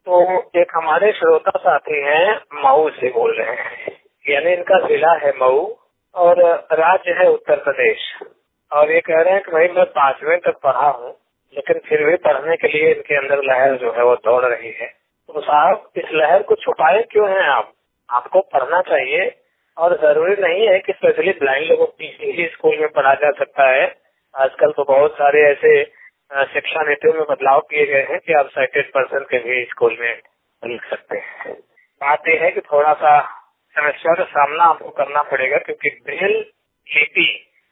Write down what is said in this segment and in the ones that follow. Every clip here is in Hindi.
तो एक हमारे श्रोता साथी हैं, मऊ से बोल रहे हैं, यानी इनका जिला है मऊ और राज्य है उत्तर प्रदेश। और ये कह रहे हैं कि भाई मैं 5वीं तक पढ़ा हूँ, लेकिन फिर भी पढ़ने के लिए इनके अंदर लहर जो है वो दौड़ रही है। तो साहब, इस लहर को छुपाए क्यों हैं आप? आपको पढ़ना चाहिए और जरूरी नहीं है कि स्पेशली ब्लाइंड लोगों की ही स्कूल में पढ़ा जा सकता है। आजकल तो बहुत सारे ऐसे शिक्षा नीतियों में बदलाव किए गए हैं कि आप साइटेड पर्सन के भी स्कूल में लिख सकते हैं। बात यह है कि थोड़ा सा समस्या का सामना आपको करना पड़ेगा, क्योंकि ब्रेल लिपि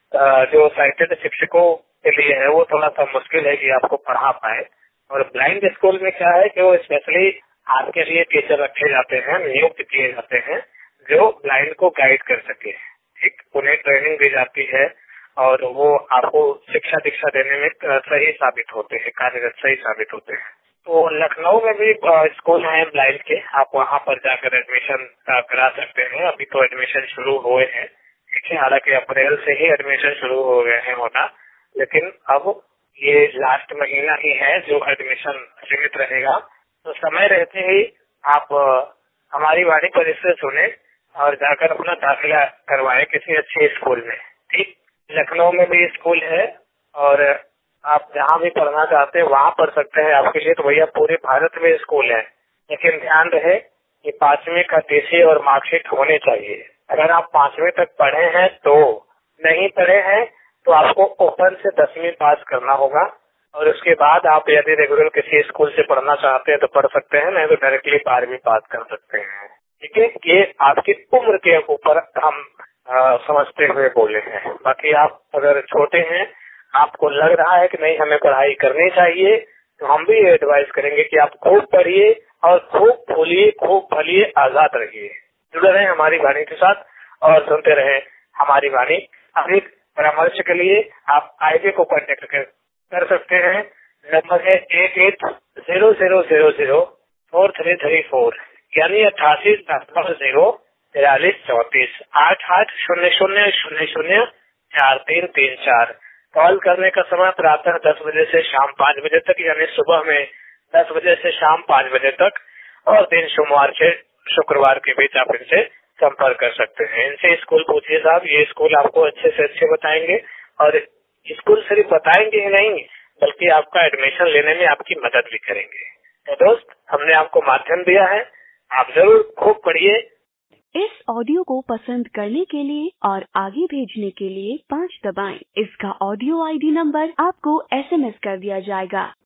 जो साइटेड शिक्षकों के लिए है वो थोड़ा सा मुश्किल है कि आपको पढ़ा पाए। और ब्लाइंड स्कूल में क्या है कि वो स्पेशली आपके लिए टीचर रखे जाते हैं, नियुक्त किए जाते हैं, जो ब्लाइंड को गाइड कर सके। ठीक, उन्हें ट्रेनिंग दी जाती है और वो आपको शिक्षा दीक्षा देने में सही साबित होते हैं, कार्यरत सही साबित होते हैं। तो लखनऊ में भी स्कूल है ब्लाइंड के, आप वहाँ पर जाकर एडमिशन करा सकते हैं। अभी तो एडमिशन शुरू हुए हैं, ठीक है, हालांकि अप्रैल से ही एडमिशन शुरू हो गए हैं होना, लेकिन अब ये लास्ट महीना ही है जो एडमिशन सीमित रहेगा। तो समय रहते ही आप हमारी वाणी पर इससे सुने और जाकर अपना दाखिला करवाएं किसी अच्छे स्कूल में। ठीक, लखनऊ में भी स्कूल है और आप जहाँ भी पढ़ना चाहते हैं वहाँ पढ़ सकते हैं। आपके लिए तो भैया पूरे भारत में स्कूल है, लेकिन ध्यान रहे कि 5वीं का टीसी और मार्कशीट होने चाहिए। अगर आप 5वीं तक पढ़े हैं तो, नहीं पढ़े हैं तो आपको ओपन से 10वीं पास करना होगा और उसके बाद आप यदि रेगुलर किसी स्कूल से पढ़ना चाहते हैं तो पढ़ सकते हैं, नहीं तो डायरेक्टली 12वीं पास कर सकते हैं। ठीक है, ये आपकी उम्र के ऊपर हम समझते हुए बोले हैं। बाकी आप अगर छोटे हैं, आपको लग रहा है कि नहीं हमें पढ़ाई करनी चाहिए, तो हम भी एडवाइस करेंगे कि आप खूब पढ़िए और खूब फूलिए, खूब फलिए, आजाद रहिए। जुड़े रहें हमारी वाणी के साथ और सुनते रहें हमारी वाणी। अधिक परामर्श के लिए आप आईडी को कॉन्टेक्ट कर सकते हैं। नंबर है 8800004334, यानी 88004334, 8800004334। कॉल करने का समय प्रातः 10 बजे से शाम 5 बजे तक, यानी सुबह में 10 बजे से शाम 5 बजे तक, और दिन सोमवार से शुक्रवार के बीच आप इनसे संपर्क कर सकते हैं। इनसे स्कूल पूछिए साहब, ये स्कूल आपको अच्छे से अच्छे बताएंगे और स्कूल सिर्फ बताएंगे ही नहीं बल्कि आपका एडमिशन लेने में आपकी मदद भी करेंगे। तो दोस्त, हमने आपको माध्यम दिया है, आप जरूर खूब पढ़िए। इस ऑडियो को पसंद करने के लिए और आगे भेजने के लिए 5 दबाएं। इसका ऑडियो आईडी नंबर आपको SMS कर दिया जाएगा।